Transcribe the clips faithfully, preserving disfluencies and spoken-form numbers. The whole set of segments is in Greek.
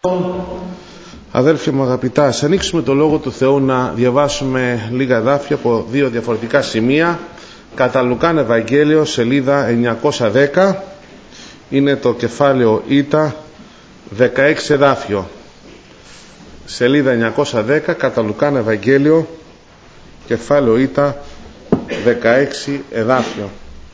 Αδέλφια μου αγαπητά, ας ανοίξουμε το Λόγο του Θεού να διαβάσουμε λίγα δάφια από δύο διαφορετικά σημεία. Κατά Λουκάν Ευαγγέλιο, σελίδα εννιακόσια δέκα, είναι το κεφάλαιο Ήτα, δεκαέξι εδάφιο. Σελίδα εννιακόσια δέκα, κατά Λουκάν Ευαγγέλιο, κεφάλαιο Ήτα, δεκαέξι εδάφιο.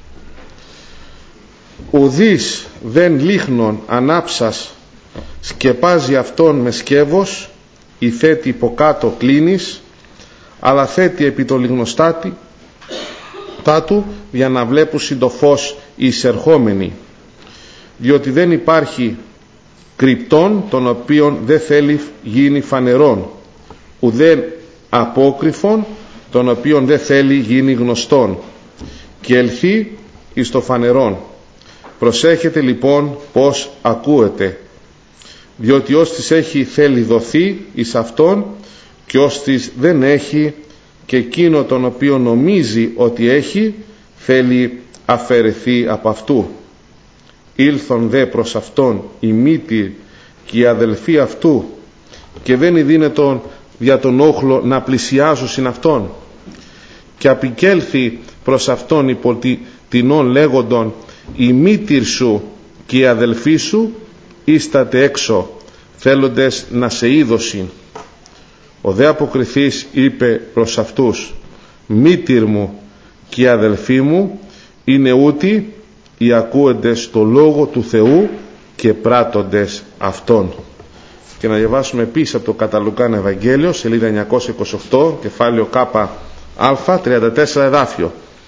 Ουδής δεν λίχνον ανάψας σκεπάζει αυτόν με σκεύος, ή θέτει υποκάτω κλίνης, αλλά θέτει επί το λιγνοστάτη τάτου για να βλέπουσιν το φως οι εισερχόμενοι, διότι δεν υπάρχει κρυπτόν τον οποίον δεν θέλει γίνει φανερόν, ουδέν απόκρυφον τον οποίον δεν θέλει γίνει γνωστόν, και ελθεί εις το φανερόν. Προσέχετε λοιπόν πως ακούετε, διότι όστις έχει θέλει δοθεί εις αυτόν, και όστις δεν έχει, και εκείνο τον οποίο νομίζει ότι έχει θέλει αφαιρεθεί από αυτού. Ήλθον δε προς αυτόν η μύτη και οι αδελφοί αυτού, και δεν ειδύνετον για τον όχλο να πλησιάζουν συν αυτόν, και απικέλθει προς αυτόν υπό τεινών λέγοντον, η μύτηρ σου και οι αδελφοί σου ίσταται έξω, θέλοντες να σε είδωσιν. Ο δε αποκριθής είπε προς αυτούς, μύτηρ μου και οι αδελφοί μου είναι ούτοι οι ακούοντες το Λόγο του Θεού και πράττοντες αυτόν. Και να διαβάσουμε επίσης από το κατά Λουκάν Ευαγγέλιο, σελίδα εννιακόσια είκοσι οκτώ, κεφάλαιο Κ Α, τριάντα τέσσερα εδάφιο.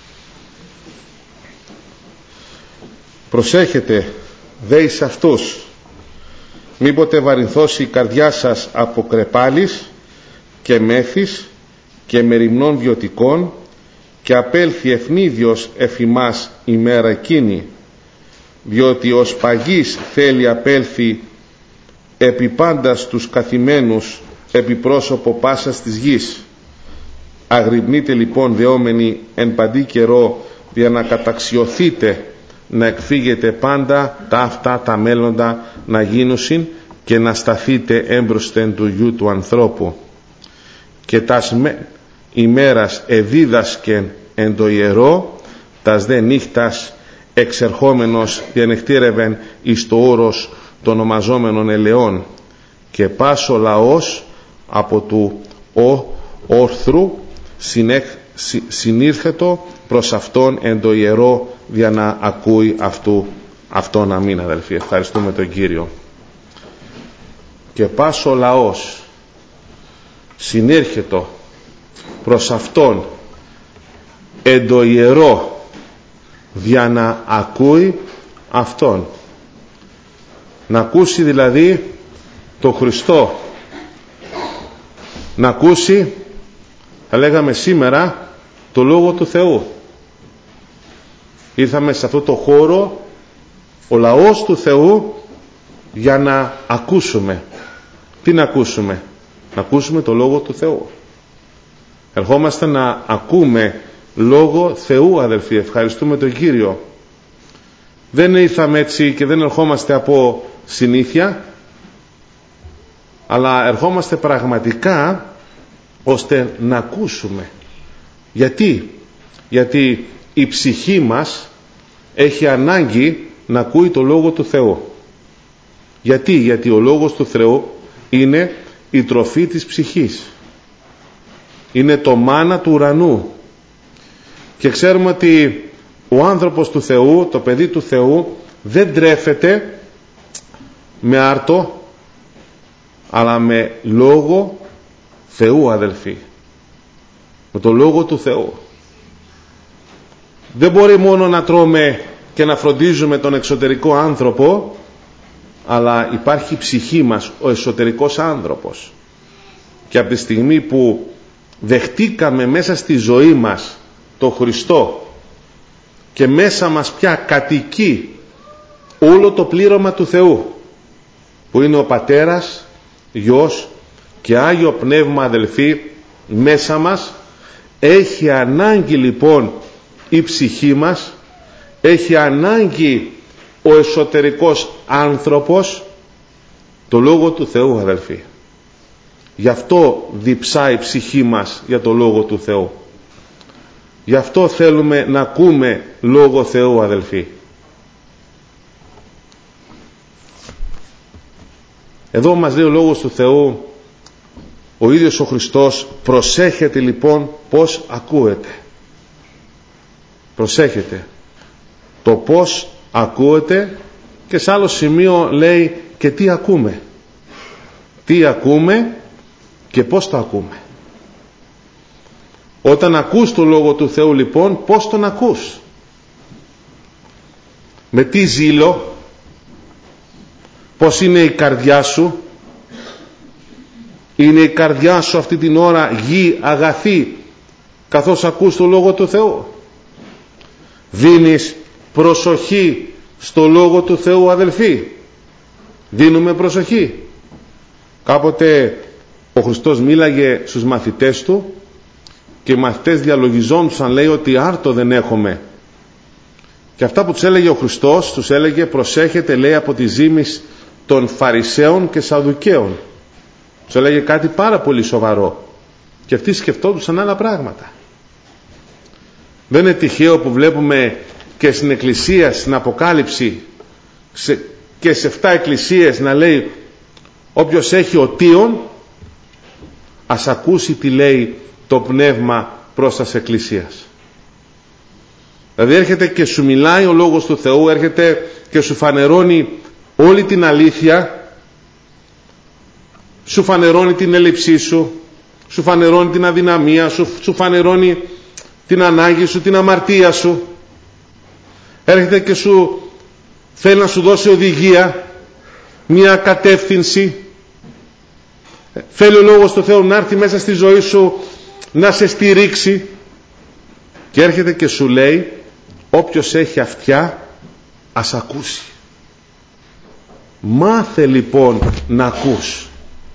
Προσέχετε δε εις αυτούς, μήποτε βαρυνθώσει η καρδιά σας από κρεπάλης και μέθης και μεριμνών βιωτικών, και απέλθει ευνίδιος εφημάς ημέρα εκείνη, διότι ως παγής θέλει απέλθει επί πάντας τους καθημένους επί πρόσωπο πάσας της γης. Αγρυπνείτε λοιπόν δεόμενοι εν παντή καιρό, για να καταξιωθείτε να εκφύγετε πάντα τα αυτά τα μέλλοντα να γίνουσιν, και να σταθείτε έμπροσθεν του Γιού του ανθρώπου. Και τας με ημέρας εδίδασκεν εν το ιερό, τας δε νύχτας εξερχόμενος διανεκτήρευεν εις το όρος των ονομαζόμενων ελαιών, και πάσο λαός από του ο όρθρου συνέχ, συ, συνήρχετο προς αυτόν εν το ιερό, για να ακούει αυτού αυτόν. Αμήν αδελφοί, ευχαριστούμε τον Κύριο. Και πάσο λαός συνήρχετο προς αυτόν εν το ιερό, για να ακούει αυτόν. Να ακούσει δηλαδή το Χριστό, να ακούσει, θα λέγαμε σήμερα, το Λόγο του Θεού. Ήρθαμε σε αυτό το χώρο, ο λαός του Θεού, για να ακούσουμε. Τι να ακούσουμε? Να ακούσουμε το Λόγο του Θεού. Ερχόμαστε να ακούμε Λόγο Θεού αδελφοί, ευχαριστούμε τον Κύριο. Δεν ήρθαμε έτσι και δεν ερχόμαστε από συνήθεια, αλλά ερχόμαστε πραγματικά ώστε να ακούσουμε. Γιατί? Γιατί η ψυχή μας έχει ανάγκη να ακούει το Λόγο του Θεού. Γιατί? Γιατί ο Λόγος του Θεού είναι η τροφή της ψυχής. Είναι το μάνα του ουρανού. Και ξέρουμε ότι ο άνθρωπος του Θεού, το παιδί του Θεού, δεν τρέφεται με άρτο, αλλά με Λόγο Θεού αδελφοί. Με το Λόγο του Θεού. Δεν μπορεί μόνο να τρώμε και να φροντίζουμε τον εξωτερικό άνθρωπο, αλλά υπάρχει η ψυχή μας, ο εσωτερικός άνθρωπος. Και από τη στιγμή που δεχτήκαμε μέσα στη ζωή μας το Χριστό και μέσα μας πια κατοικεί όλο το πλήρωμα του Θεού, που είναι ο Πατέρας, Υιός και Άγιο Πνεύμα αδελφοί, μέσα μας, έχει ανάγκη λοιπόν η ψυχή μας, έχει ανάγκη ο εσωτερικός άνθρωπος Το Λόγο του Θεού, αδελφοί. Γι' αυτό διψάει η ψυχή μας για το Λόγο του Θεού. Γι' αυτό θέλουμε να ακούμε Λόγο Θεού, αδελφοί. Εδώ μας λέει ο Λόγος του Θεού, ο ίδιος ο Χριστός, προσέχετε λοιπόν πώς ακούετε. Προσέχετε το πώς ακούετε, και σε άλλο σημείο λέει και τι ακούμε. Τι ακούμε και πώς το ακούμε. Όταν ακούς το Λόγο του Θεού λοιπόν, πώς τον ακούς? Με τι ζήλο? Πώς είναι η καρδιά σου? Είναι η καρδιά σου αυτή την ώρα γη αγαθή καθώς ακούς το Λόγο του Θεού? Δίνεις προσοχή στο Λόγο του Θεού, αδελφοί? Δίνουμε προσοχή? Κάποτε ο Χριστός μίλαγε στους μαθητές του και οι μαθητές διαλογιζόντουσαν, λέει, ότι άρτο δεν έχουμε. Και αυτά που τους έλεγε ο Χριστός, τους έλεγε προσέχετε, λέει, από τη ζήμης των Φαρισαίων και Σαδουκαίων. Τους έλεγε κάτι πάρα πολύ σοβαρό και αυτοί σκεφτόντουσαν άλλα πράγματα. Δεν είναι τυχαίο που βλέπουμε και στην Εκκλησία, στην Αποκάλυψη σε, και σε εφτά εκκλησίες να λέει όποιος έχει οτίον ας ακούσει τι λέει το πνεύμα προς τας εκκλησίας. Δηλαδή έρχεται και σου μιλάει ο Λόγος του Θεού, έρχεται και σου φανερώνει όλη την αλήθεια, σου φανερώνει την έλλειψή σου, σου φανερώνει την αδυναμία σου, σου φανερώνει την ανάγκη σου, την αμαρτία σου. Έρχεται και σου θέλει να σου δώσει οδηγία, μια κατεύθυνση. Θέλει ο Λόγος του Θεού να έρθει μέσα στη ζωή σου, να σε στηρίξει, και έρχεται και σου λέει όποιος έχει αυτιά ας ακούσει. Μάθε λοιπόν να ακούς.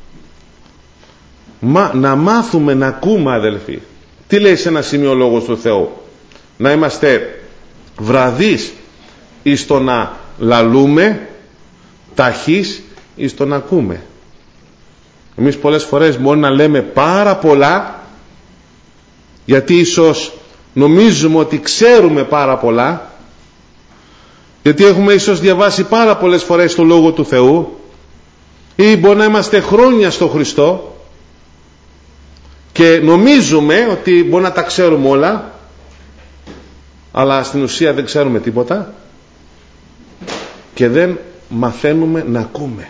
Μα, να μάθουμε να ακούμε, αδελφοί. Τι λέει σε ένα σημείο ο Λόγος του Θεού? Να είμαστε βραδείς εις το να λαλούμε, ταχείς εις το να ακούμε. Εμείς πολλές φορές μπορεί να λέμε πάρα πολλά, γιατί ίσως νομίζουμε ότι ξέρουμε πάρα πολλά, γιατί έχουμε ίσως διαβάσει πάρα πολλές φορές το Λόγο του Θεού, ή μπορεί να είμαστε χρόνια στο Χριστό και νομίζουμε ότι μπορεί να τα ξέρουμε όλα, αλλά στην ουσία δεν ξέρουμε τίποτα και δεν μαθαίνουμε να ακούμε.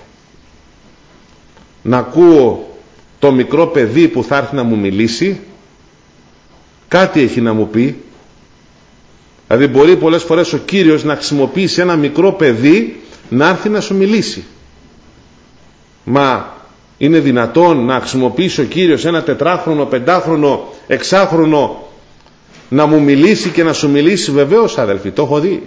Να ακούω το μικρό παιδί που θα έρθει να μου μιλήσει, κάτι έχει να μου πει. Δηλαδή μπορεί πολλές φορές ο Κύριος να χρησιμοποιήσει ένα μικρό παιδί να έρθει να σου μιλήσει. Μα είναι δυνατόν να χρησιμοποιήσει ο Κύριος ένα τετράχρονο, πεντάχρονο, εξάχρονο να μου μιλήσει και να σου μιλήσει? Βεβαίως, αδελφοί, το έχω δει.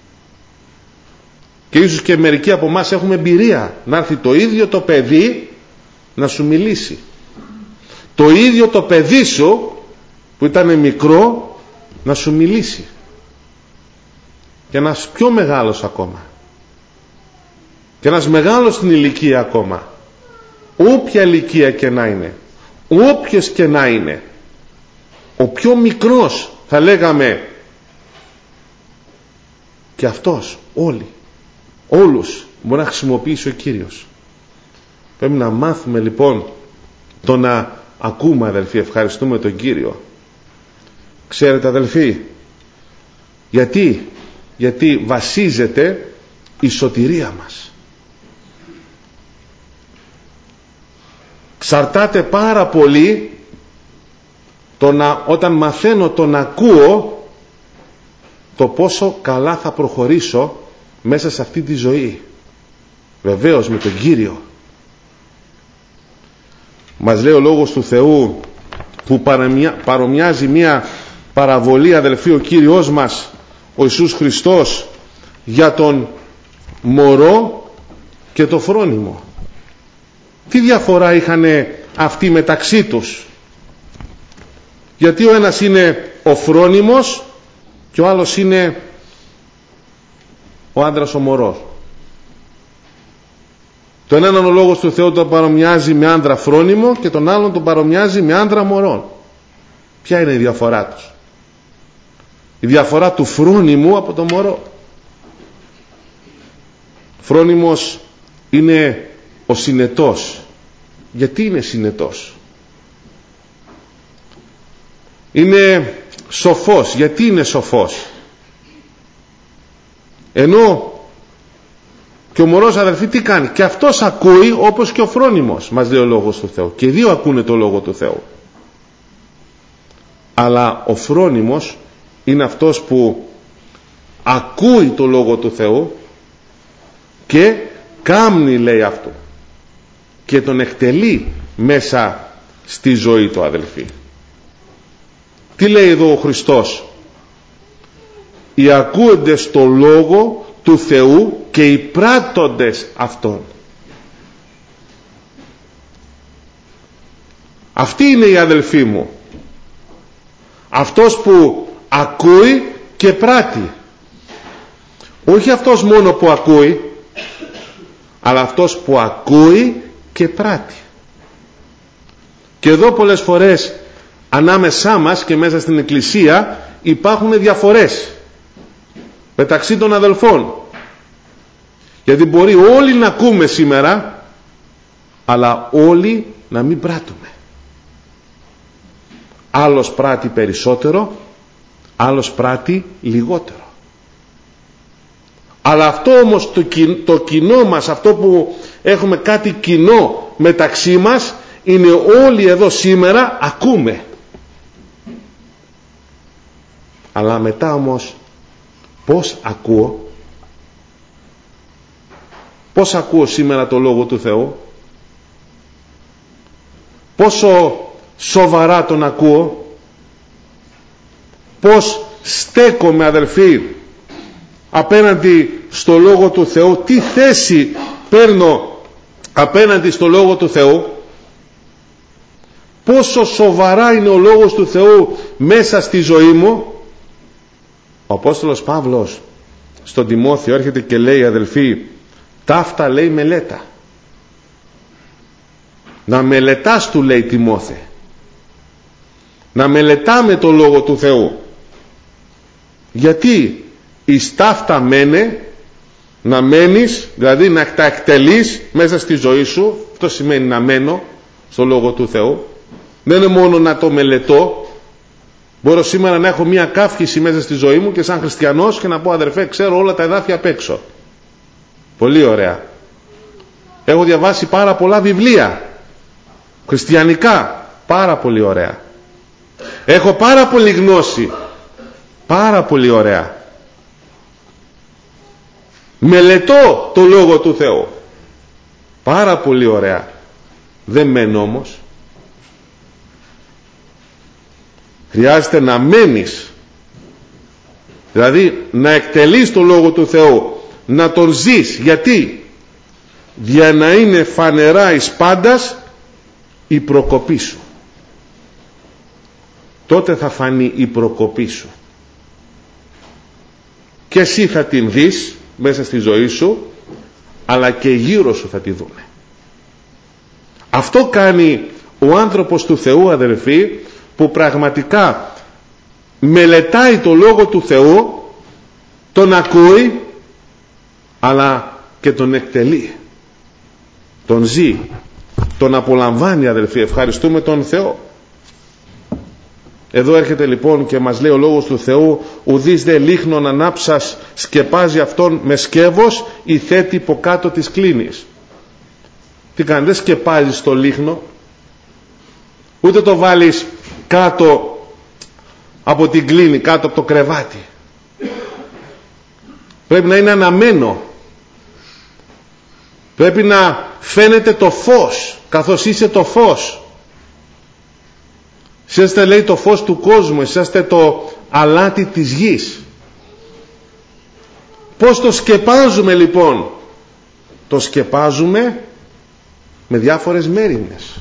Και ίσως και μερικοί από εμάς έχουμε εμπειρία να έρθει το ίδιο το παιδί να σου μιλήσει. Το ίδιο το παιδί σου που ήταν μικρό να σου μιλήσει. Και ένας πιο μεγάλος ακόμα. Και ένας μεγάλος στην ηλικία ακόμα. Όποια ηλικία και να είναι, όποιος και να είναι, ο πιο μικρός θα λέγαμε, και αυτός, όλοι, όλους μπορεί να χρησιμοποιήσει ο Κύριος. Πρέπει να μάθουμε λοιπόν το να ακούμε, αδελφοί. Ευχαριστούμε τον Κύριο. Ξέρετε, αδελφοί, γιατί γιατί βασίζεται η σωτηρία μας. Ξαρτάται πάρα πολύ το να, όταν μαθαίνω το να ακούω, το πόσο καλά θα προχωρήσω μέσα σε αυτή τη ζωή. Βεβαίως με τον Κύριο. Μας λέει ο Λόγος του Θεού, που παρομοιάζει μια παραβολή, αδελφοί, ο Κύριος μας ο Ιησούς Χριστός, για τον μωρό και το φρόνιμο. Τι διαφορά είχαν αυτοί μεταξύ τους? Γιατί ο ένας είναι ο φρόνιμος και ο άλλος είναι ο άντρας ο μωρός. Το Τον έναν ο λόγος του Θεού τον παρομοιάζει με άντρα φρόνιμο και τον άλλον τον παρομοιάζει με άντρα μωρών. Ποια είναι η διαφορά τους? Η διαφορά του φρόνιμου από το μωρό. Φρόνιμος είναι ο συνετός. Γιατί είναι συνετός? Είναι σοφός. Γιατί είναι σοφός? Ενώ και ο μωρός, αδελφοί, τι κάνει? Και αυτός ακούει όπως και ο φρόνιμος, μας λέει ο λόγος του Θεού. Και οι δύο ακούνε το λόγο του Θεού. Αλλά ο φρόνιμος είναι αυτός που ακούει το λόγο του Θεού και κάμνει, λέει αυτό, και τον εκτελεί μέσα στη ζωή του, αδελφοί. Τι λέει εδώ ο Χριστός? Οι ακούοντες το λόγο του Θεού και οι πράττοντες αυτών. Αυτή είναι η αδελφή μου. Αυτός που ακούει και πράττει. Όχι αυτός μόνο που ακούει, αλλά αυτός που ακούει και πράττει. Και εδώ πολλές φορές ανάμεσά μας και μέσα στην Εκκλησία υπάρχουν διαφορές μεταξύ των αδελφών. Γιατί μπορεί όλοι να ακούμε σήμερα, αλλά όλοι να μην πράττουμε. Άλλος πράττει περισσότερο, άλλος πράττει λιγότερο. Αλλά αυτό όμως το, το κοινό μας, αυτό που έχουμε κάτι κοινό μεταξύ μας, είναι όλοι εδώ σήμερα ακούμε. Αλλά μετά όμως πώς ακούω? Πώς ακούω σήμερα το Λόγο του Θεού? Πόσο σοβαρά τον ακούω? Πώς στέκομαι, αδελφοί, απέναντι στο Λόγο του Θεού? Τι θέση παίρνω απέναντι στο Λόγο του Θεού? Πόσο σοβαρά είναι ο Λόγος του Θεού μέσα στη ζωή μου? Ο Απόστολος Παύλος στον Τιμόθεο έρχεται και λέει, αδελφοί, ταύτα, λέει, μελέτα. Να μελετάς, του λέει, Τιμόθε. Να μελετάμε το Λόγο του Θεού. Γιατί εις ταύτα μένε, να μένεις, δηλαδή να τα εκτελείς μέσα στη ζωή σου. Αυτό σημαίνει να μένω στο Λόγο του Θεού. Δεν είναι μόνο να το μελετώ. Μπορώ σήμερα να έχω μία κάφκηση μέσα στη ζωή μου και σαν χριστιανός και να πω, αδερφέ, ξέρω όλα τα εδάφια απ' έξω. Πολύ ωραία. Έχω διαβάσει πάρα πολλά βιβλία χριστιανικά. Πάρα πολύ ωραία. Έχω πάρα πολύ γνώση. Πάρα πολύ ωραία. Μελετώ το Λόγο του Θεού. Πάρα πολύ ωραία. Δεν μένω όμως. Χρειάζεται να μένεις. Δηλαδή να εκτελείς το Λόγο του Θεού, να τον ζεις. Γιατί? Για να είναι φανερά εις πάντας η προκοπή σου. Τότε θα φανεί η προκοπή σου. Και εσύ θα την δεις μέσα στη ζωή σου, αλλά και γύρω σου θα τη δούμε. Αυτό κάνει ο άνθρωπος του Θεού, αδελφοί, που πραγματικά μελετάει το Λόγο του Θεού, τον ακούει, αλλά και τον εκτελεί, τον ζει, τον απολαμβάνει, αδελφοί. Ευχαριστούμε τον Θεό. Εδώ έρχεται λοιπόν και μας λέει ο Λόγος του Θεού, ουδείς δε λίχνον ανάψας σκεπάζει αυτόν με σκεύος ή θέτει υπό κάτω της κλίνης. Τι κάνει? Δεν σκεπάζεις το λίχνο, ούτε το βάλεις κάτω από την κλίνη, κάτω από το κρεβάτι. Πρέπει να είναι αναμένο. Πρέπει να φαίνεται το φως, καθώς είσαι το φως. Είσαστε, λέει, το φως του κόσμου, είσαστε το αλάτι της γης. Πώς το σκεπάζουμε λοιπόν? Το σκεπάζουμε με διάφορες μέριμνες.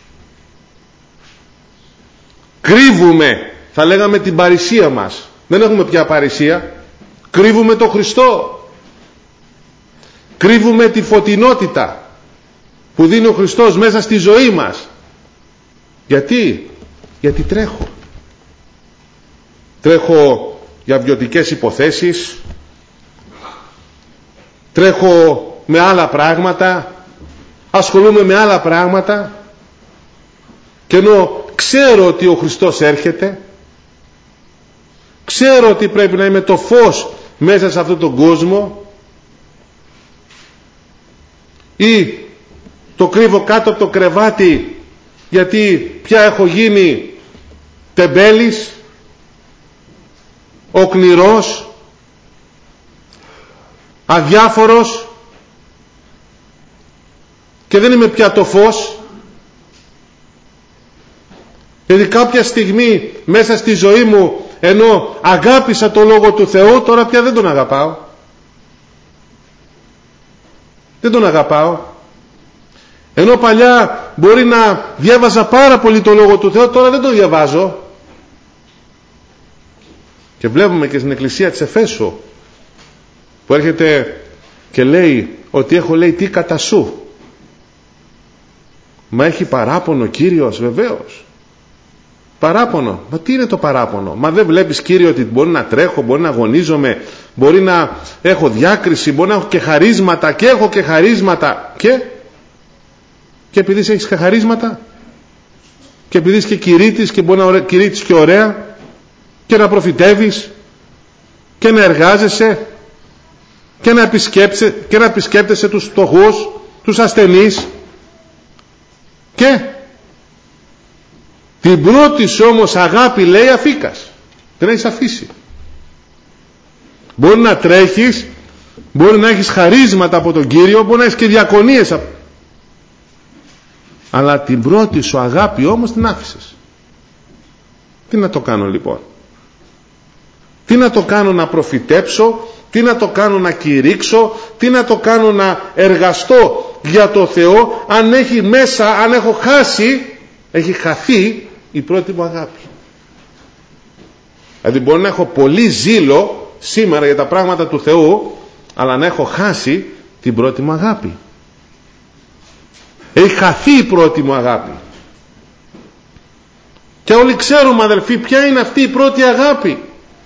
Κρύβουμε, θα λέγαμε, την παρησία μας. Δεν έχουμε πια παρησία. Κρύβουμε το Χριστό. Κρύβουμε τη φωτεινότητα. που δίνει ο Χριστός μέσα στη ζωή μας. Γιατί? Γιατί τρέχω. Τρέχω για βιωτικές υποθέσεις, τρέχω με άλλα πράγματα, ασχολούμαι με άλλα πράγματα, και ενώ ξέρω ότι ο Χριστός έρχεται, ξέρω ότι πρέπει να είμαι το φως μέσα σε αυτόν τον κόσμο, ή το κρύβω κάτω από το κρεβάτι γιατί πια έχω γίνει τεμπέλης, οκνηρός, αδιάφορος και δεν είμαι πια το φως. Γιατί κάποια στιγμή μέσα στη ζωή μου, ενώ αγάπησα το Λόγο του Θεού, τώρα πια δεν τον αγαπάω. Δεν τον αγαπάω. Ενώ παλιά μπορεί να διάβαζα πάρα πολύ το Λόγο του Θεού, τώρα δεν τον διαβάζω. Και βλέπουμε και στην εκκλησία της Εφέσου που έρχεται και λέει ότι έχω, λέει, τι κατά σου. Μα έχει παράπονο ο Κύριος? Βεβαίως. Παράπονο. Μα τι είναι το παράπονο? Μα δεν βλέπεις, Κύριε, ότι μπορεί να τρέχω, μπορεί να αγωνίζομαι, μπορεί να έχω διάκριση, μπορεί να έχω και χαρίσματα, και έχω και χαρίσματα, και και επειδή έχεις και χαρίσματα, και επειδή είσαι και κηρύτης και μπορεί να κηρύττεις και ωραία, και να προφητεύεις και να εργάζεσαι και να επισκέπτεσαι, και να επισκέπτεσαι τους φτωχούς, τους ασθενείς, και την πρώτη σου όμως αγάπη, λέει, αφήκας. Δεν έχεις αφήσει. Μπορεί να τρέχεις, μπορεί να έχεις χαρίσματα από τον Κύριο, μπορεί να έχεις και διακονίες, αλλά την πρώτη σου αγάπη όμως την άφησες. Τι να το κάνω λοιπόν? Τι να το κάνω να προφητέψω? Τι να το κάνω να κηρύξω? Τι να το κάνω να εργαστώ για το Θεό, αν έχει μέσα, αν έχω χάσει, έχει χαθεί η πρώτη μου αγάπη? Δηλαδή μπορεί να έχω πολύ ζήλο σήμερα για τα πράγματα του Θεού, αλλά να έχω χάσει την πρώτη μου αγάπη. Έχει χαθεί η πρώτη μου αγάπη. Και όλοι ξέρουμε, αδελφοί, ποια είναι αυτή η πρώτη αγάπη.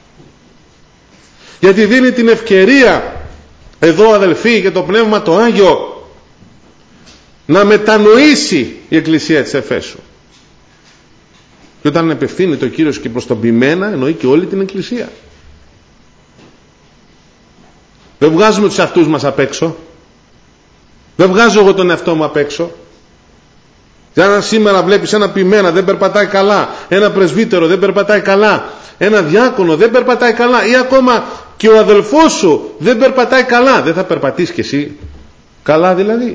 Γιατί δίνει την ευκαιρία εδώ, αδελφοί, και το Πνεύμα το Άγιο να μετανοήσει η Εκκλησία της Εφέσου. Και όταν επευθύνεται ο Κύριος και προς τον ποιμένα, εννοεί και όλη την Εκκλησία. Δεν βγάζουμε τους αυτούς μας απ' έξω. Δεν βγάζω εγώ τον εαυτό μου απ' έξω. Και αν σήμερα βλέπεις ένα ποιμένα δεν περπατάει καλά, ένα πρεσβύτερο δεν περπατάει καλά, ένα διάκονο δεν περπατάει καλά, ή ακόμα και ο αδελφός σου δεν περπατάει καλά, δεν θα περπατήσεις κι εσύ καλά δηλαδή?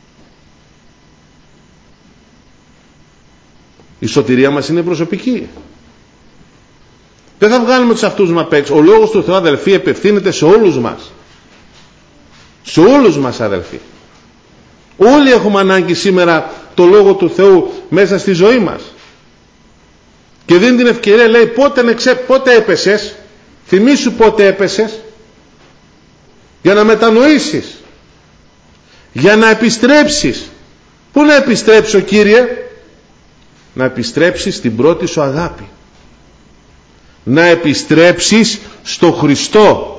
Η σωτηρία μας είναι προσωπική. Δεν θα βγάλουμε τους αυτούς μας απ' έξω. Ο Λόγος του Θεού, αδελφοί, επευθύνεται σε όλους μας. Σε όλους μας, αδελφοί. Όλοι έχουμε ανάγκη σήμερα το Λόγο του Θεού μέσα στη ζωή μας. Και δίνει την ευκαιρία, λέει, πότε, νεξε, πότε έπεσες, θυμήσου πότε έπεσες, για να μετανοήσεις, για να επιστρέψεις. Πού να επιστρέψω, Κύριε? Να επιστρέψεις στην πρώτη σου αγάπη. Να επιστρέψεις στο Χριστό.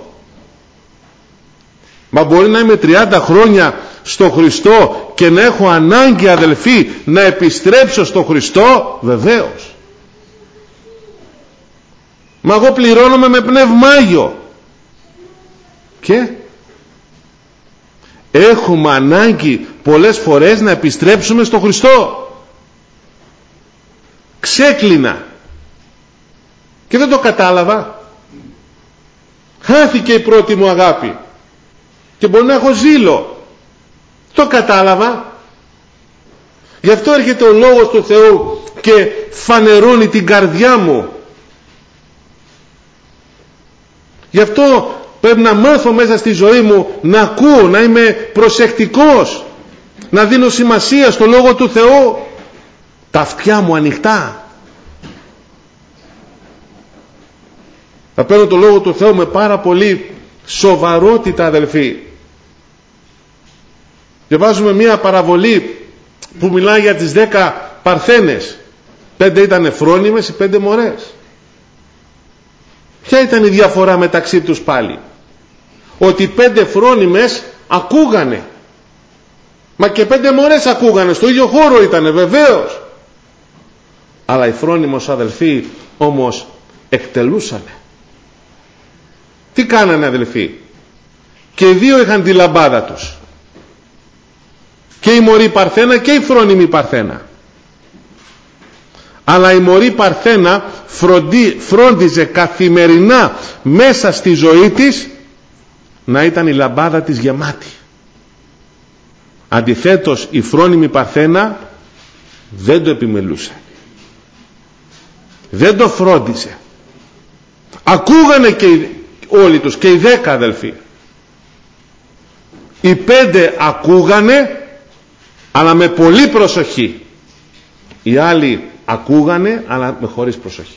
Μα μπορεί να είμαι τριάντα χρόνια στο Χριστό και να έχω ανάγκη, αδελφοί, να επιστρέψω στο Χριστό? Βεβαίως. Μα εγώ πληρώνομαι με Πνεύμα Άγιο. Και έχουμε ανάγκη πολλές φορές να επιστρέψουμε στο Χριστό. Ξέκλεινα και δεν το κατάλαβα. Χάθηκε η πρώτη μου αγάπη και μπορεί να έχω ζήλο. Το κατάλαβα. Γι' αυτό έρχεται ο Λόγος του Θεού και φανερώνει την καρδιά μου. Γι' αυτό πρέπει να μάθω μέσα στη ζωή μου να ακούω, να είμαι προσεκτικός, να δίνω σημασία στο Λόγο του Θεού. Τα αυτιά μου ανοιχτά. Θα παίρνω το Λόγο του Θεού με πάρα πολύ σοβαρότητα, αδελφοί. Και βάζουμε μία παραβολή που μιλάει για τις δέκα παρθένες, πέντε ήταν φρόνιμες, οι πέντε μωρές. Ποια ήταν η διαφορά μεταξύ τους πάλι? Ότι οι πέντε φρόνιμες ακούγανε, μα και πέντε μωρές ακούγανε, στο ίδιο χώρο ήτανε βεβαίως, αλλά οι φρόνιμος αδελφοί όμως εκτελούσανε. Τι κάνανε αδελφοί? Και οι δύο είχαν τη λαμπάδα τους, και η μωρή παρθένα και η φρόνιμη παρθένα. Αλλά η μωρή παρθένα φροντί, φρόντιζε καθημερινά μέσα στη ζωή της να ήταν η λαμπάδα της γεμάτη. Αντιθέτως η φρόνιμη παρθένα δεν το επιμελούσε, δεν το φρόντιζε. Ακούγανε και οι, όλοι τους, και οι δέκα αδελφοί. Οι πέντε ακούγανε, αλλά με πολύ προσοχή. Οι άλλοι ακούγανε, αλλά με χωρίς προσοχή.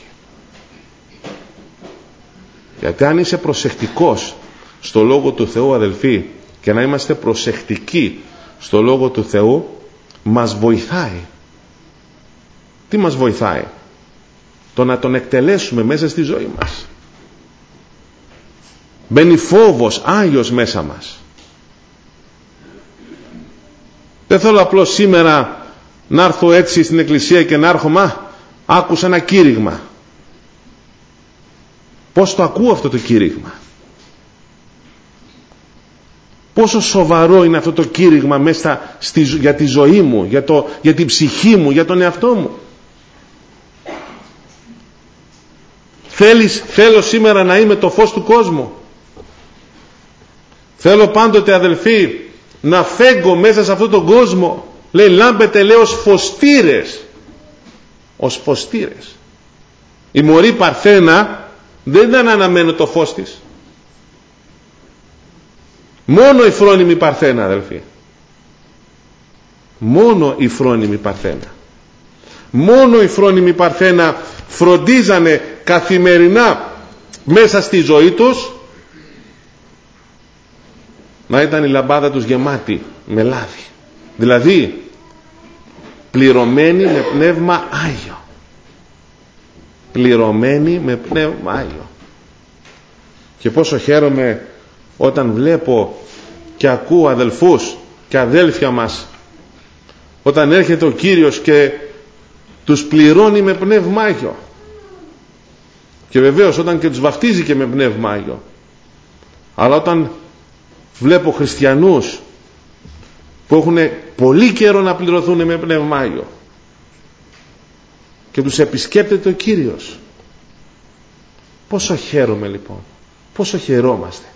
Γιατί αν είσαι προσεκτικός στο Λόγο του Θεού αδελφοί, και να είμαστε προσεκτικοί στο Λόγο του Θεού, μας βοηθάει. Τι μας βοηθάει? Το να τον εκτελέσουμε μέσα στη ζωή μας. Μπαίνει φόβος άγιος μέσα μας. Δεν θέλω απλώς σήμερα να έρθω έτσι στην εκκλησία και να έρχομαι, μα άκουσα ένα κήρυγμα. Πώς το ακούω αυτό το κήρυγμα? Πόσο σοβαρό είναι αυτό το κήρυγμα μέσα στη, για τη ζωή μου, για, το, για την ψυχή μου, για τον εαυτό μου? Θέλεις, θέλω σήμερα να είμαι το φως του κόσμου. Θέλω πάντοτε αδελφοί να φέγγω μέσα σε αυτόν τον κόσμο. Λέει λάμπετε λέει ως φωστήρες. Ως φωστήρες. Η μωρή παρθένα δεν ήταν αναμένο το φως της. Μόνο η φρόνιμη παρθένα αδελφοί. Μόνο η φρόνιμη παρθένα. Μόνο η φρόνιμη παρθένα φροντίζανε καθημερινά μέσα στη ζωή τους να ήταν η λαμπάδα τους γεμάτη με λάδι. Δηλαδή πληρωμένη με πνεύμα Άγιο. Πληρωμένη με πνεύμα Άγιο. Και πόσο χαίρομαι όταν βλέπω και ακούω αδελφούς και αδέλφια μας, όταν έρχεται ο Κύριος και τους πληρώνει με πνεύμα Άγιο. Και βεβαίως όταν και τους βαφτίζει και με πνεύμα Άγιο. Αλλά όταν βλέπω χριστιανούς που έχουν πολύ καιρό να πληρωθούν με πνεύμα Άγιο και τους επισκέπτεται ο Κύριος, πόσο χαίρομαι λοιπόν, πόσο χαιρόμαστε.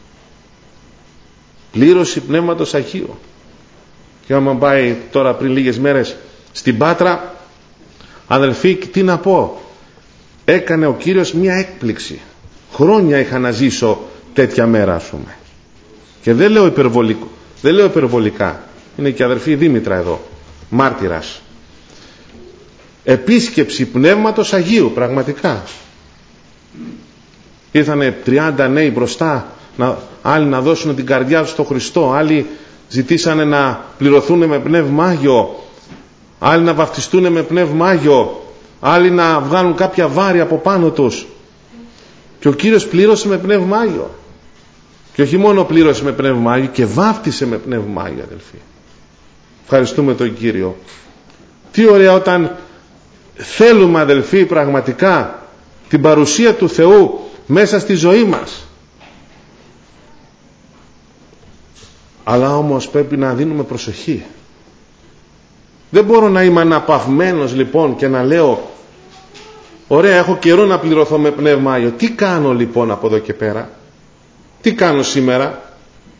Πλήρωση πνεύματος Αγίου. Και άμα πάει τώρα πριν λίγες μέρες στην Πάτρα, αδελφοί, τι να πω, έκανε ο Κύριος μια έκπληξη. Χρόνια είχα να ζήσω τέτοια μέρα, ας πούμε. Και δεν λέω υπερβολικό, δεν λέω υπερβολικά. Είναι και η αδελφή Δήμητρα εδώ, μάρτυρας. Επίσκεψη πνεύματος Αγίου, πραγματικά. Ήρθανε τριάντα νέοι μπροστά, να, άλλοι να δώσουν την καρδιά τους στον Χριστό, άλλοι ζητήσανε να πληρωθούν με πνεύμα Άγιο, άλλοι να βαφτιστούν με πνεύμα Άγιο, άλλοι να βγάλουν κάποια βάρη από πάνω τους. Και ο Κύριος πλήρωσε με πνεύμα Άγιο. Και όχι μόνο πλήρωσε με πνεύμα Άγιο, και βάφτισε με πνεύμα Άγιο, αδελφοί. Ευχαριστούμε τον Κύριο. Τι ωραία όταν θέλουμε, αδελφοί, πραγματικά την παρουσία του Θεού μέσα στη ζωή μας. Αλλά όμως πρέπει να δίνουμε προσοχή. Δεν μπορώ να είμαι αναπαυμένος λοιπόν και να λέω ωραία, έχω καιρό να πληρωθώ με πνεύμα Άγιο. Τι κάνω λοιπόν από εδώ και πέρα? Τι κάνω σήμερα?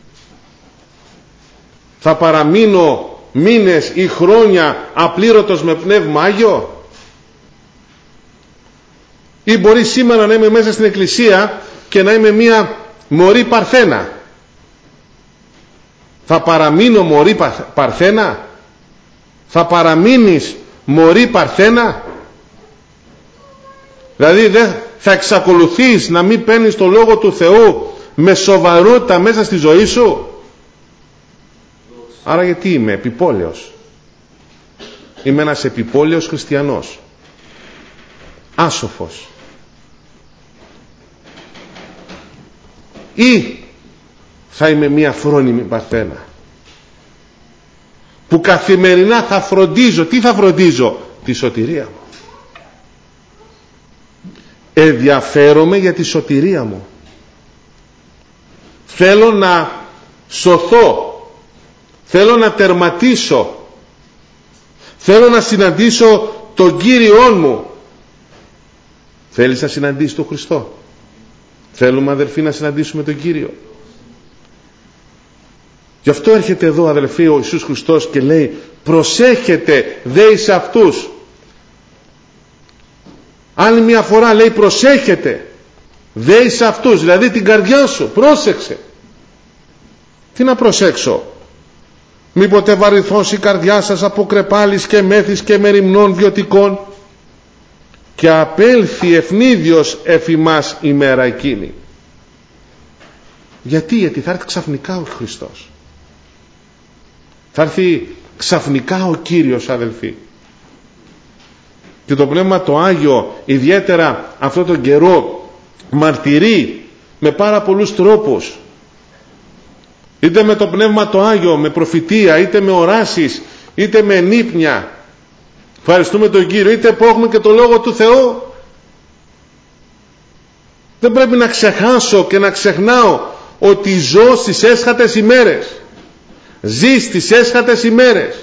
Θα παραμείνω μήνες ή χρόνια απλήρωτος με πνεύμα Άγιο? Ή μπορεί σήμερα να είμαι μέσα στην εκκλησία και να είμαι μία μωρή παρθένα? Θα παραμείνω μωρή παρθένα? Θα παραμείνεις μωρή παρθένα? Δηλαδή δεν θα εξακολουθείς να μην παίρνεις το Λόγο του Θεού με σοβαρότητα μέσα στη ζωή σου? Άρα γιατί είμαι επιπόλαιος? είμαι ένας επιπόλαιος χριστιανός, άσοφος, ή θα είμαι μια φρόνιμη παρθένα που καθημερινά θα φροντίζω, τι θα φροντίζω, τη σωτηρία μου. Ενδιαφέρομαι για τη σωτηρία μου. Θέλω να σωθώ, θέλω να τερματίσω, θέλω να συναντήσω τον Κύριό μου. Θέλεις να συναντήσεις τον Χριστό? Θέλουμε, αδελφοί, να συναντήσουμε τον Κύριο. Γι' αυτό έρχεται εδώ, αδελφοί, ο Ιησούς Χριστός και λέει, προσέχετε δε εις αυτούς. Άλλη μια φορά λέει, προσέχετε δε εις αυτούς, δηλαδή την καρδιά σου, πρόσεξε. Τι να προσέξω? Μήποτε βαρυθώσει η καρδιά σας από κρεπάλης και μέθης και μεριμνών βιωτικών, και απέλθει ευνίδιος εφ' ημάς η μέρα εκείνη. Γιατί? Γιατί θα έρθει ξαφνικά ο Χριστός. Θα έρθει ξαφνικά ο Κύριος, αδελφοί. Και το Πνεύμα το Άγιο ιδιαίτερα αυτό τον καιρό μαρτυρεί με πάρα πολλούς τρόπους, είτε με το Πνεύμα το Άγιο, με προφητεία, είτε με οράσεις, είτε με νύπνια. Ευχαριστούμε τον Κύριο. Είτε που έχουμε και το Λόγο του Θεού. Δεν πρέπει να ξεχάσω και να ξεχνάω ότι ζω στις έσχατες ημέρες. Ζει στις έσχατες ημέρες.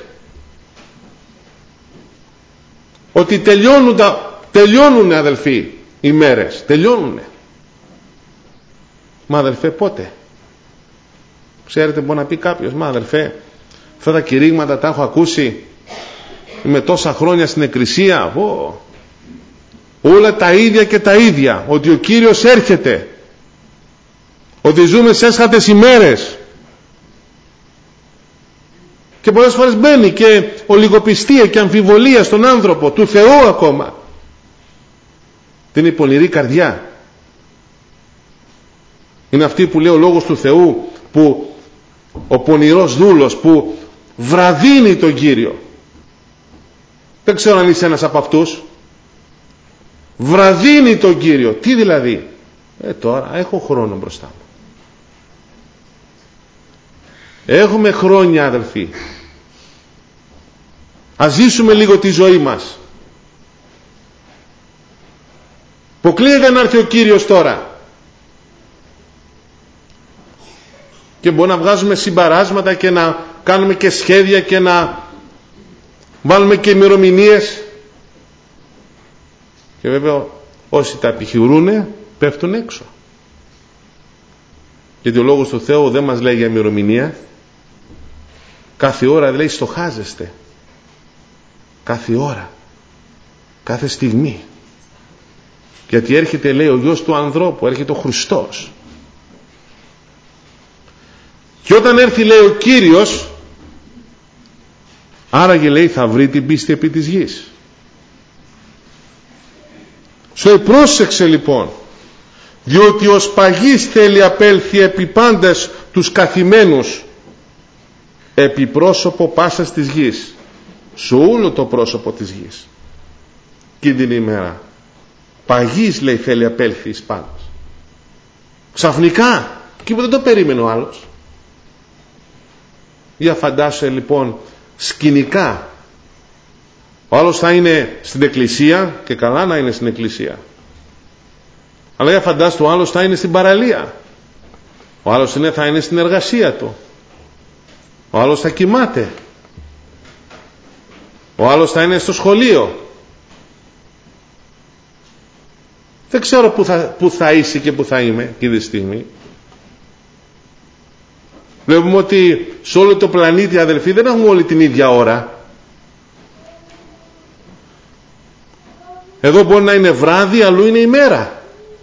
Ότι τελειώνουν, τα, τελειώνουν αδελφοί οι μέρες. Τελειώνουνε. Μα αδελφέ, πότε? Ξέρετε, μπορεί να πει κάποιος, μα αδελφέ, αυτά τα κηρύγματα τα έχω ακούσει, είμαι τόσα χρόνια στην εκκλησία, Ω, όλα τα ίδια και τα ίδια, ότι ο Κύριος έρχεται, ότι ζούμε σε έσχατες ημέρες. Και πολλές φορές μπαίνει και ολιγοπιστία και αμφιβολία στον άνθρωπο, του Θεού ακόμα. Δεν είναι η πονηρή καρδιά. Είναι αυτή που λέει ο Λόγος του Θεού, που ο πονηρός δούλος που βραδύνει τον Κύριο. Δεν ξέρω αν είσαι ένας από αυτούς. Βραδύνει τον Κύριο. Τι δηλαδή? Ε τώρα έχω χρόνο μπροστά μου. Έχουμε χρόνια, αδελφοί. Ας ζήσουμε λίγο τη ζωή μας. Αποκλείεται να έρθει ο Κύριος τώρα. Και μπορεί να βγάζουμε συμπαράσματα και να κάνουμε και σχέδια και να βάλουμε και ημερομηνίες. Και βέβαια όσοι τα επιχειρούν πέφτουν έξω. Γιατί ο Λόγος του Θεού δεν μας λέει για ημερομηνία. Κάθε ώρα λέει στοχάζεστε. Κάθε ώρα. Κάθε στιγμή. Γιατί έρχεται, λέει, ο Γιος του ανθρώπου, έρχεται ο Χριστός. Και όταν έρθει, λέει, ο Κύριος, άραγε, λέει, θα βρει την πίστη επί της γης. Σου πρόσεξε λοιπόν, διότι ο σπαγής θέλει απέλθει επί πάντες τους καθημένους, επί πρόσωπο πάσας της γης. Σου όλο το πρόσωπο της γης. Και την ημέρα παγής, λέει, θέλει απέλθει εις πάντες. Ξαφνικά, και που δεν το περίμενε ο άλλος. Για φαντάσου λοιπόν σκηνικά. Ο άλλος θα είναι στην εκκλησία, και καλά να είναι στην εκκλησία. Αλλά για φαντάσου, ο άλλος θα είναι στην παραλία. Ο άλλος είναι, θα είναι στην εργασία του. Ο άλλος θα κοιμάται. Ο άλλος θα είναι στο σχολείο. Δεν ξέρω που θα, που θα είσαι και που θα είμαι εκείνη τη στιγμή. Βλέπουμε ότι σε όλο το πλανήτη, αδελφοί, δεν έχουμε όλη την ίδια ώρα. Εδώ μπορεί να είναι βράδυ, αλλού είναι ημέρα.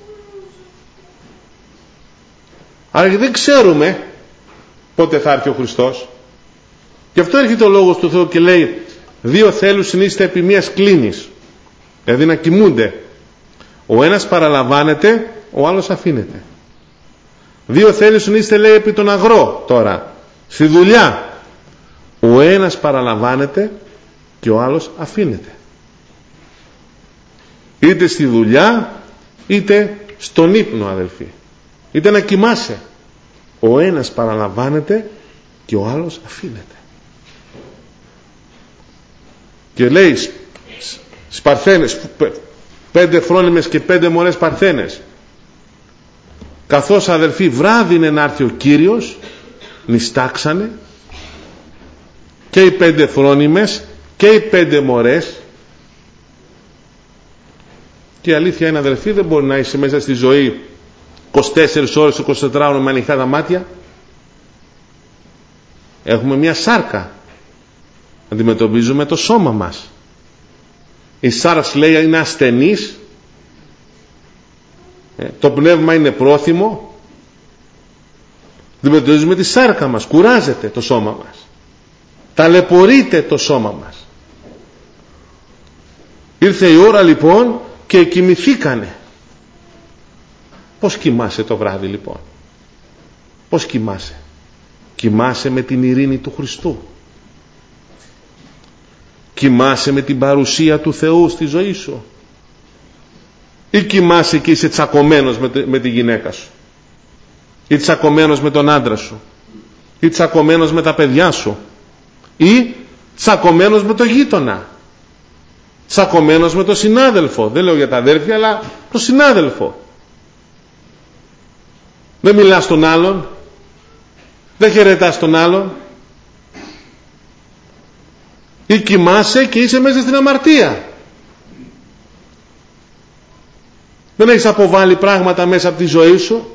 Άρα δεν ξέρουμε πότε θα έρθει ο Χριστός. Γι' αυτό έρχεται ο Λόγος του Θεού και λέει, δύο θέλους συνείστε επί μίας κλίνης. Δηλαδή να κοιμούνται. Ο ένας παραλαμβάνεται, ο άλλος αφήνεται. Δύο θέλεις συνείστε, λέει, επί τον αγρό τώρα, στη δουλειά. Ο ένας παραλαμβάνεται, και ο άλλος αφήνεται. Είτε στη δουλειά είτε στον ύπνο, αδελφοί, είτε να κοιμάσαι, ο ένας παραλαμβάνεται και ο άλλος αφήνεται. Και λέει στις παρθένες, πέντε φρόνιμες και πέντε μωρές παρθένες, καθώς, αδελφοί, βράδυ είναι να έρθει ο Κύριος, νηστάξανε και οι πέντε φρόνιμες και οι πέντε μωρές. Και η αλήθεια είναι, αδελφοί, δεν μπορεί να είσαι μέσα στη ζωή είκοσι τέσσερις ώρες, είκοσι τέσσερις ώρες με ανοιχτά τα μάτια. Έχουμε μια σάρκα, αντιμετωπίζουμε το σώμα μας. Η σάρκα, λέει, είναι ασθενής, ε, το πνεύμα είναι πρόθυμο. Αντιμετωπίζουμε τη σάρκα μας, κουράζεται το σώμα μας, ταλαιπωρείται το σώμα μας. Ήρθε η ώρα, λοιπόν, και κοιμηθήκανε. Πώς κοιμάσαι το βράδυ, λοιπόν? Πώς κοιμάσαι? Κοιμάσαι με την ειρήνη του Χριστού? Κοιμάσαι με την παρουσία του Θεού στη ζωή σου? Ή κοιμάσαι και είσαι τσακωμένος με, με τη γυναίκα σου, ή τσακωμένος με τον άντρα σου, ή τσακωμένος με τα παιδιά σου, ή τσακωμένος με το γείτονα, τσακωμένος με τον συνάδελφο? Δεν λέω για τα αδέρφια, αλλά τον συνάδελφο. Δεν μιλάς στον άλλον, δεν χαιρετάς τον άλλον. Ή κοιμάσαι και είσαι μέσα στην αμαρτία. Δεν έχεις αποβάλει πράγματα μέσα από τη ζωή σου.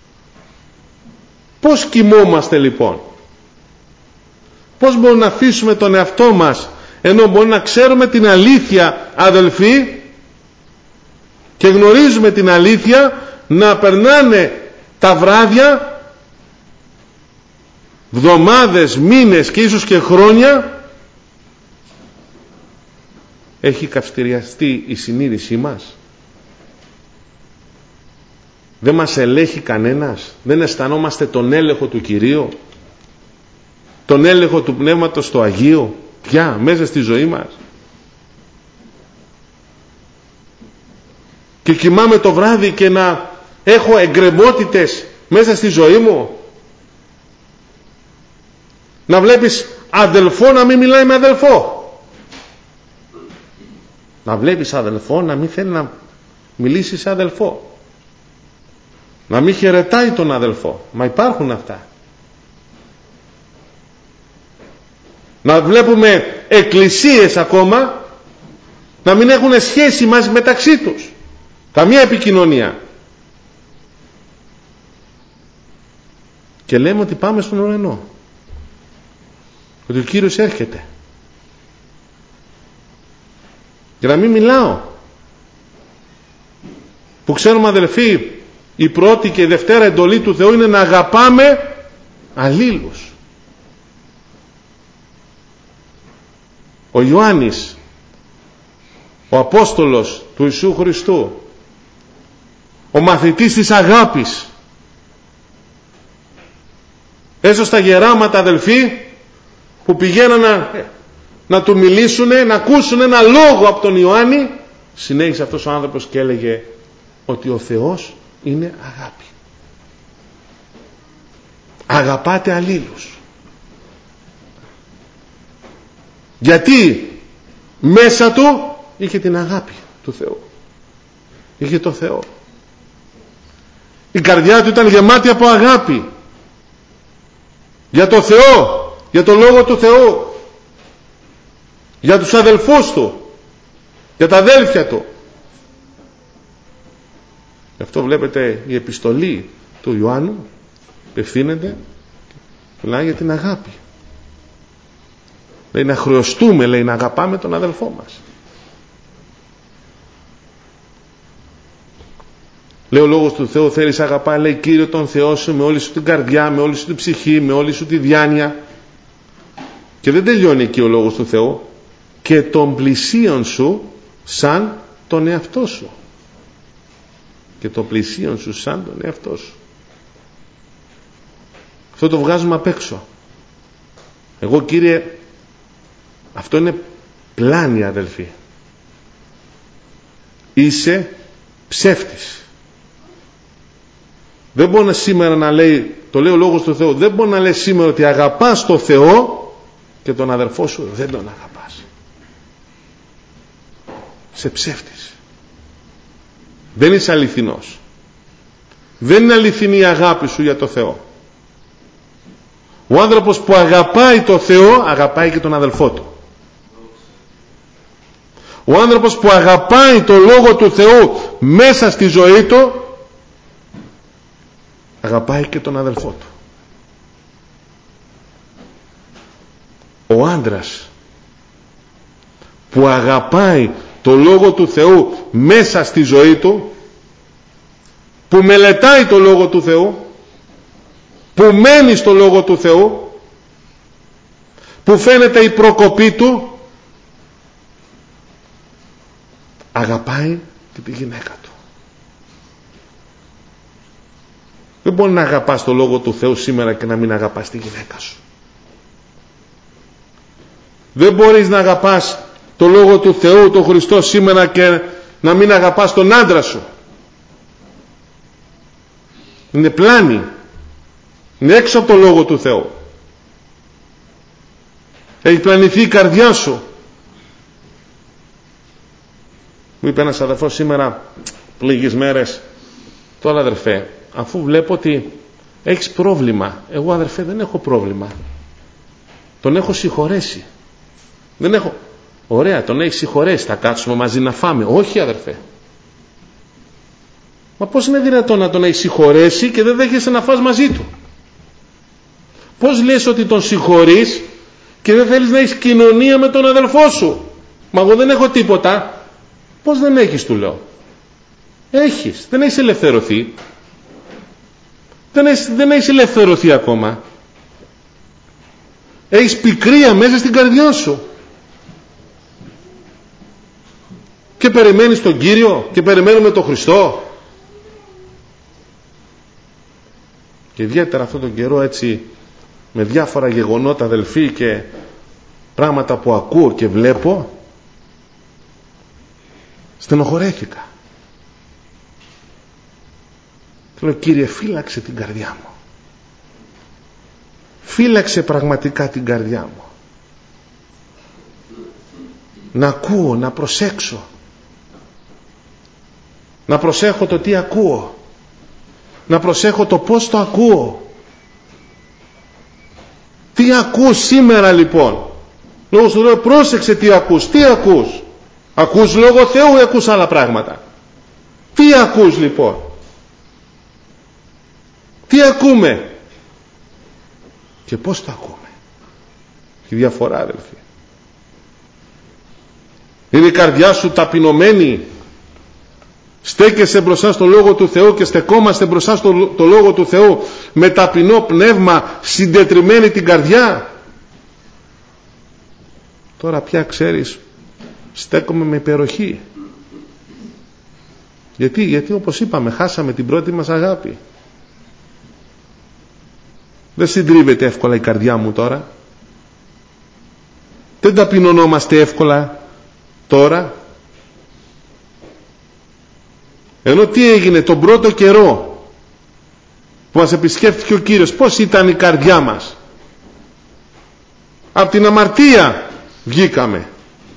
Πώς κοιμόμαστε, λοιπόν? Πώς μπορούμε να αφήσουμε τον εαυτό μας, ενώ μπορούμε να ξέρουμε την αλήθεια, αδελφοί, και γνωρίζουμε την αλήθεια, να περνάνε τα βράδια, βδομάδες, μήνες και ίσως και χρόνια, έχει καυστηριαστεί η συνείδησή μας, δεν μας ελέγχει κανένας, δεν αισθανόμαστε τον έλεγχο του Κυρίου, τον έλεγχο του Πνεύματος του Αγίου πια μέσα στη ζωή μας. Και κοιμάμαι το βράδυ και να έχω εγκρεμότητες μέσα στη ζωή μου. Να βλέπεις αδελφό να μην μιλάει με αδελφό, να βλέπεις αδελφό να μην θέλει να μιλήσει σε αδελφό, να μην χαιρετάει τον αδελφό. Μα υπάρχουν αυτά. Να βλέπουμε εκκλησίες ακόμα να μην έχουν σχέση μαζί μεταξύ τους, καμία επικοινωνία, και λέμε ότι πάμε στον ουρανό, ότι ο Κύριος έρχεται. Για να μην μιλάω, που ξέρουμε, αδελφοί, η πρώτη και η δευτέρα εντολή του Θεού είναι να αγαπάμε αλλήλους. Ο Ιωάννης, ο Απόστολος του Ιησού Χριστού, ο μαθητής της αγάπης, έσω στα γεράματα, αδελφοί, που πηγαίναν να, να του μιλήσουν, να ακούσουν ένα λόγο από τον Ιωάννη, συνέχισε αυτός ο άνθρωπος και έλεγε ότι ο Θεός είναι αγάπη. Αγαπάτε αλλήλους. Γιατί μέσα του είχε την αγάπη του Θεού, είχε το Θεό. Η καρδιά του ήταν γεμάτη από αγάπη για το Θεό, για το Λόγο του Θεού, για τους αδελφούς του, για τα αδέλφια του. Γι' αυτό βλέπετε η επιστολή του Ιωάννου ευθύνεται, μιλάει για την αγάπη. Λέει να χρεωστούμε, λέει, να αγαπάμε τον αδελφό μας. Λέει ο Λόγος του Θεού, θέλεις αγαπά, λέει, Κύριο τον Θεό σου με όλη σου την καρδιά, με όλη σου την ψυχή, με όλη σου τη διάνοια. Και δεν τελειώνει εκεί ο Λόγος του Θεού, και τον πλησίον σου σαν τον εαυτό σου. Και τον πλησίον σου σαν τον εαυτό σου. Αυτό το βγάζουμε απ' έξω. Εγώ, Κύριε, αυτό είναι πλάνη, αδελφοί. Είσαι ψεύτης. Δεν μπορεί σήμερα να λέει, το λέει ο Λόγος του Θεού, δεν μπορεί να λέει σήμερα ότι αγαπάς τον Θεό και τον αδερφό σου δεν τον αγαπάς. Σε ψεύτης. Δεν είσαι αληθινός. Δεν είναι αληθινή η αγάπη σου για τον Θεό. Ο άνθρωπος που αγαπάει τον Θεό αγαπάει και τον αδελφό του. Ο άνθρωπος που αγαπάει το Λόγο του Θεού μέσα στη ζωή του αγαπάει και τον αδελφό του. Ο άντρας που αγαπάει το Λόγο του Θεού μέσα στη ζωή του, που μελετάει το Λόγο του Θεού, που μένει στο Λόγο του Θεού, που φαίνεται η προκοπή του, αγαπάει και τη γυναίκα του. Δεν μπορεί να αγαπάς το Λόγο του Θεού σήμερα και να μην αγαπάς τη γυναίκα σου. Δεν μπορείς να αγαπάς το Λόγο του Θεού, τον Χριστό, σήμερα και να μην αγαπάς τον άντρα σου. Είναι πλάνη. Είναι έξω από το Λόγο του Θεού. Έχει πλανηθεί η καρδιά σου. Μου είπε ένας αδερφός σήμερα, λίγες μέρες, τώρα αδερφέ, αφού βλέπω ότι έχεις πρόβλημα, εγώ αδερφέ δεν έχω πρόβλημα. Τον έχω συγχωρέσει. Δεν έχω. Ωραία, τον έχει συγχωρέσει, θα κάτσουμε μαζί να φάμε. Όχι αδερφέ. Μα πώς είναι δυνατόν να τον έχει συγχωρέσει και δεν δέχεσαι να φας μαζί του? Πώς λες ότι τον συγχωρείς και δεν θέλεις να έχεις κοινωνία με τον αδελφό σου? Μα εγώ δεν έχω τίποτα. Πώς δεν έχεις, του λέω. Έχεις, δεν έχεις ελευθερωθεί. Δεν έχεις, δεν έχεις ελευθερωθεί ακόμα. Έχεις πικρία μέσα στην καρδιά σου. Και περιμένεις τον Κύριο και περιμένουμε τον Χριστό. Και ιδιαίτερα αυτόν τον καιρό, έτσι, με διάφορα γεγονότα αδελφοί και πράγματα που ακούω και βλέπω, στενοχωρέθηκα. Λέω, Κύριε, φύλαξε την καρδιά μου. Φύλαξε πραγματικά την καρδιά μου. Να ακούω, να προσέξω. Να προσέχω το τι ακούω. Να προσέχω το πώς το ακούω. Τι ακούς σήμερα λοιπόν? Λόγω του Θεού, πρόσεξε τι ακούς. Τι ακούς? Ακούς Λόγο Θεού ή ακούς άλλα πράγματα? Τι ακούς λοιπόν? Τι ακούμε? Και πώς το ακούμε? Έχει διαφορά αδελφοί. Είναι η καρδιά σου ταπεινωμένη? Στέκεσαι μπροστά στο Λόγο του Θεού και στεκόμαστε μπροστά στο το Λόγο του Θεού με ταπεινό πνεύμα, συντετριμμένη την καρδιά? Τώρα πια ξέρεις, στέκομαι με υπεροχή. Γιατί, γιατί όπως είπαμε, χάσαμε την πρώτη μας αγάπη. Δεν συντρίβεται εύκολα η καρδιά μου τώρα. Δεν ταπεινωνόμαστε εύκολα τώρα. Ενώ τι έγινε τον πρώτο καιρό που μας επισκέφθηκε ο Κύριος? Πώς ήταν η καρδιά μας? Από την αμαρτία βγήκαμε,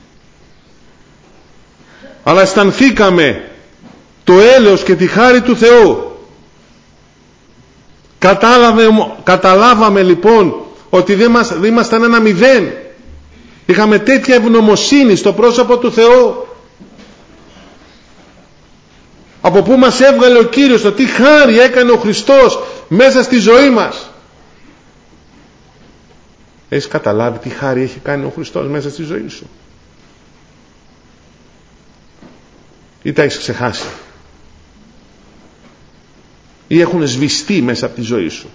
αλλά αισθανθήκαμε το έλεος και τη χάρη του Θεού. Κατάλαβε, καταλάβαμε λοιπόν ότι δεν, μας, δεν ήμασταν ένα μηδέν. Είχαμε τέτοια ευγνωμοσύνη στο πρόσωπο του Θεού. Από πού μας έβγαλε ο Κύριος, το τι χάρη έκανε ο Χριστός μέσα στη ζωή μας. Έχεις καταλάβει τι χάρη έχει κάνει ο Χριστός μέσα στη ζωή σου? Ή τα έχεις ξεχάσει? Ή έχουν σβηστεί μέσα από τη ζωή σου?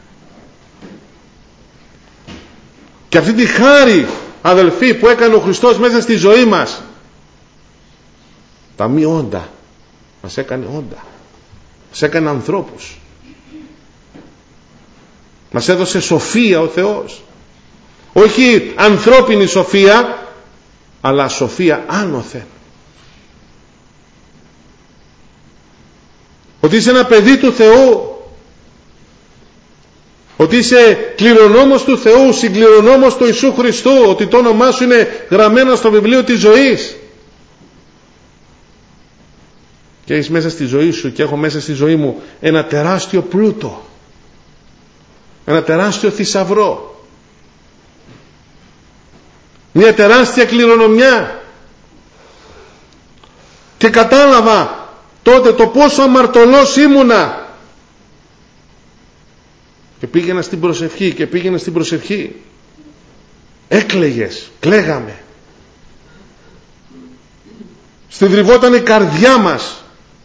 Και αυτή τη χάρη αδελφοί που έκανε ο Χριστός μέσα στη ζωή μας, τα μη όντα, μας έκανε όντα, μας έκανε ανθρώπους, μας έδωσε σοφία ο Θεός. Όχι ανθρώπινη σοφία, αλλά σοφία άνωθεν. Ότι είσαι ένα παιδί του Θεού, ότι είσαι κληρονόμος του Θεού, συγκληρονόμος του Ιησού Χριστού, ότι το όνομά σου είναι γραμμένο στο βιβλίο της ζωής. Και έχεις μέσα στη ζωή σου και έχω μέσα στη ζωή μου ένα τεράστιο πλούτο, ένα τεράστιο θησαυρό, μια τεράστια κληρονομιά. Και κατάλαβα τότε το πόσο αμαρτωλός ήμουνα και πήγαινα στην προσευχή και πήγαινα στην προσευχή έκλαιγες, κλαίγαμε, στυδρυβόταν η καρδιά μας.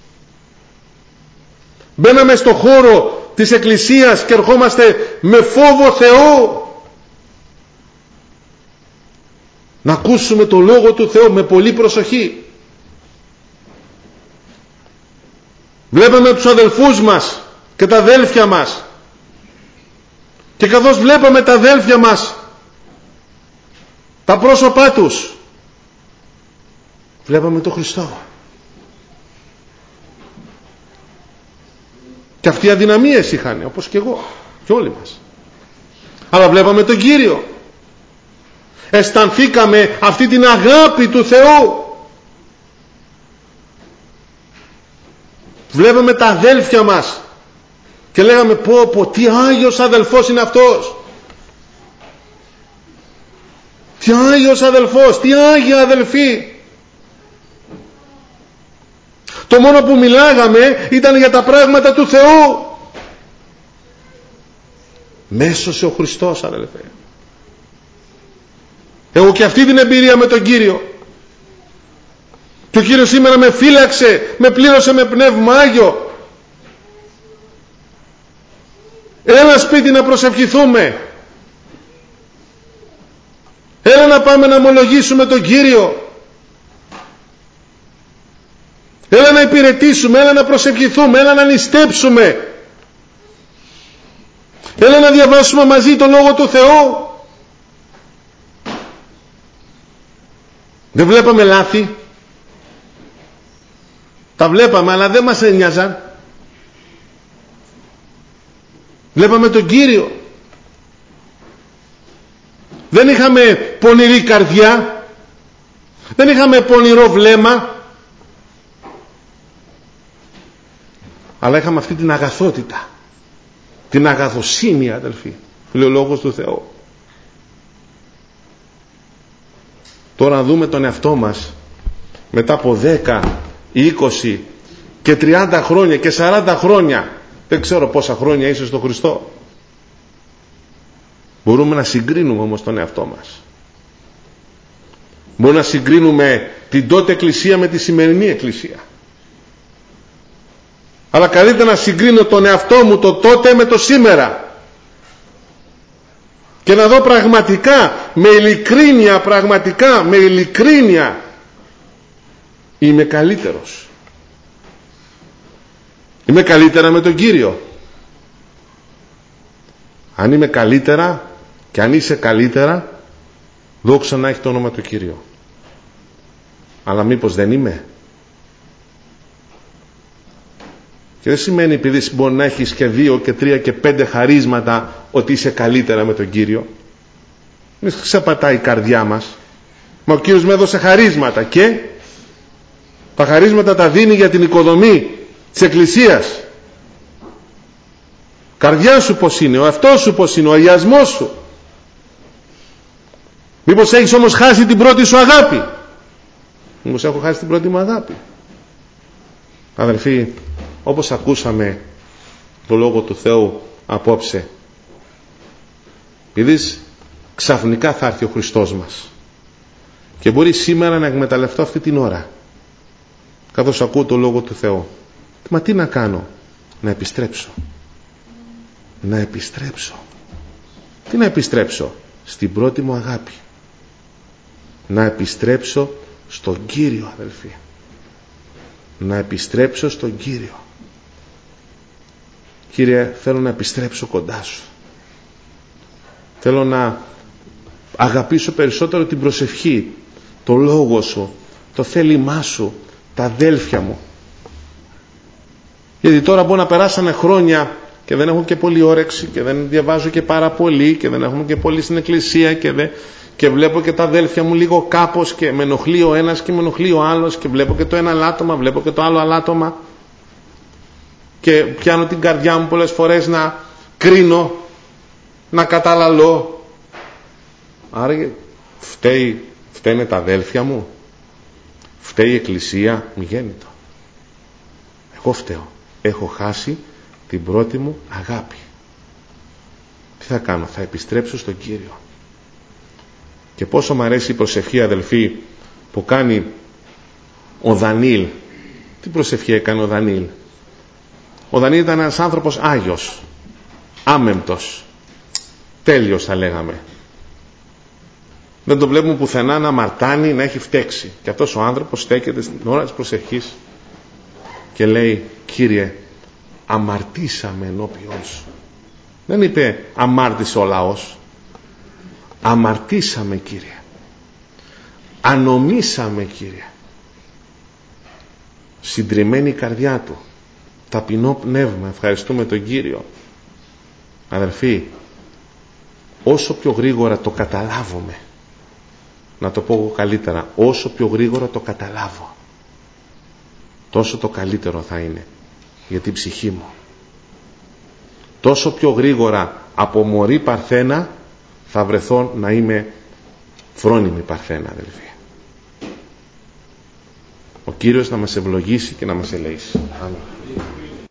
Μπαίναμε στο χώρο της εκκλησίας και ερχόμαστε με φόβο Θεού να ακούσουμε το Λόγο του Θεού με πολύ προσοχή. Βλέπαμε τους αδελφούς μας και τα αδέλφια μας, και καθώς βλέπαμε τα αδέλφια μας, τα πρόσωπά τους, βλέπαμε τον Χριστό. Και αυτοί αδυναμίες είχαν, όπως και εγώ και όλοι μας, αλλά βλέπαμε τον Κύριο. Αισθανθήκαμε αυτή την αγάπη του Θεού. Βλέπαμε τα αδέλφια μας και λέγαμε πω πω τι άγιος αδελφός είναι αυτός, τι άγιος αδελφός, τι άγια αδελφή. Το μόνο που μιλάγαμε ήταν για τα πράγματα του Θεού. Μέσωσε ο Χριστός, αδελφέ. Εγώ και αυτή την εμπειρία με τον Κύριο. Και ο Κύριος σήμερα με φύλαξε, με πλήρωσε με Πνεύμα Άγιο. Έλα σπίτι να προσευχηθούμε. Έλα να πάμε να ομολογήσουμε τον Κύριο. Έλα να υπηρετήσουμε, έλα να προσευχηθούμε, έλα να νηστέψουμε. Έλα να διαβάσουμε μαζί το Λόγο του Θεού. Δεν βλέπαμε λάθη. Τα βλέπαμε αλλά δεν μας ένοιαζαν. Βλέπαμε τον Κύριο. Δεν είχαμε πονηρή καρδιά. Δεν είχαμε πονηρό βλέμμα. Αλλά είχαμε αυτή την αγαθότητα, την αγαθοσύνη, αδελφοί, λέει ο Λόγος του Θεού. Τώρα να δούμε τον εαυτό μας μετά από δέκα, είκοσι και τριάντα χρόνια και σαράντα χρόνια, δεν ξέρω πόσα χρόνια είσαι στον Χριστό. Μπορούμε να συγκρίνουμε όμως τον εαυτό μας. Μπορούμε να συγκρίνουμε την τότε εκκλησία με τη σημερινή εκκλησία. Αλλά καλύτερα να συγκρίνω τον εαυτό μου το τότε με το σήμερα και να δω πραγματικά, με ειλικρίνεια, πραγματικά με ειλικρίνεια, είμαι καλύτερος. Είμαι καλύτερα με τον Κύριο. Αν είμαι καλύτερα και αν είσαι καλύτερα, δόξα να έχει το όνομα του Κύριο. Αλλά μήπως δεν είμαι? Και δεν σημαίνει επειδή μπορεί να έχεις και δύο και τρία και πέντε χαρίσματα ότι είσαι καλύτερα με τον Κύριο. Μη ξεπατάει η καρδιά μας. Μα ο Κύριος με έδωσε χαρίσματα και τα χαρίσματα τα δίνει για την οικοδομή της Εκκλησίας. Καρδιά σου πως είναι, ο εαυτός σου πως είναι, ο αγιασμός σου. Μήπως έχεις όμως χάσει την πρώτη σου αγάπη? Μήπως έχω χάσει την πρώτη μου αγάπη? Αδελφοί, όπως ακούσαμε το Λόγο του Θεού απόψε, είδεις, ξαφνικά θα έρθει ο Χριστός μας και μπορεί σήμερα να εκμεταλλευτώ αυτή την ώρα καθώς ακούω το Λόγο του Θεού. Μα τι να κάνω? Να επιστρέψω. Να επιστρέψω. Τι να επιστρέψω? Στην πρώτη μου αγάπη. Να επιστρέψω στον Κύριο, αδελφοί. Να επιστρέψω στον Κύριο. Κύριε, θέλω να επιστρέψω κοντά σου. Θέλω να αγαπήσω περισσότερο την προσευχή. το λόγο σου, το θέλημά σου, τα αδέλφια μου. Γιατί τώρα μπορεί να περάσανε χρόνια και δεν έχω και πολύ όρεξη και δεν διαβάζω και πάρα πολύ και δεν έχουμε και πολύ στην εκκλησία και, δεν, και βλέπω και τα αδέλφια μου λίγο κάπως και με ενοχλεί ο ένας και με ενοχλεί ο άλλος και βλέπω και το ένα αλάτωμα, βλέπω και το άλλο αλάτωμα και πιάνω την καρδιά μου πολλές φορές να κρίνω, να καταλαλώ. Άρα φταίει, φταίνε τα αδέλφια μου, φταίει η εκκλησία, μη γέννητο. Εγώ φταίω, έχω χάσει την πρώτη μου αγάπη. Τι θα κάνω, θα επιστρέψω στον Κύριο. Και πόσο μου αρέσει η προσευχή, αδελφοί, που κάνει ο Δανίλ. Τι προσευχή έκανε ο Δανίλ? Ο Δανίλ ήταν ένας άνθρωπος άγιος, άμεμπτος, τέλειος θα λέγαμε. Δεν τον βλέπουμε πουθενά να αμαρτάνει, να έχει φταίξει. Και αυτός ο άνθρωπος στέκεται στην ώρα της προσευχής και λέει, Κύριε, αμαρτήσαμε ενώπιον σου. Δεν είπε αμάρτησε ο λαός. Αμαρτήσαμε, Κύριε. Ανομήσαμε, Κύριε. Συντριμμένη η καρδιά του, ταπεινό πνεύμα, ευχαριστούμε τον Κύριο. Αδελφοί, όσο πιο γρήγορα το καταλάβουμε, να το πω καλύτερα, όσο πιο γρήγορα το καταλάβω, τόσο το καλύτερο θα είναι για την ψυχή μου. Τόσο πιο γρήγορα από μωρή παρθένα θα βρεθώ να είμαι φρόνιμη παρθένα, αδελφοί. Ο Κύριος να μας ευλογήσει και να μας ελεήσει. Αμήν.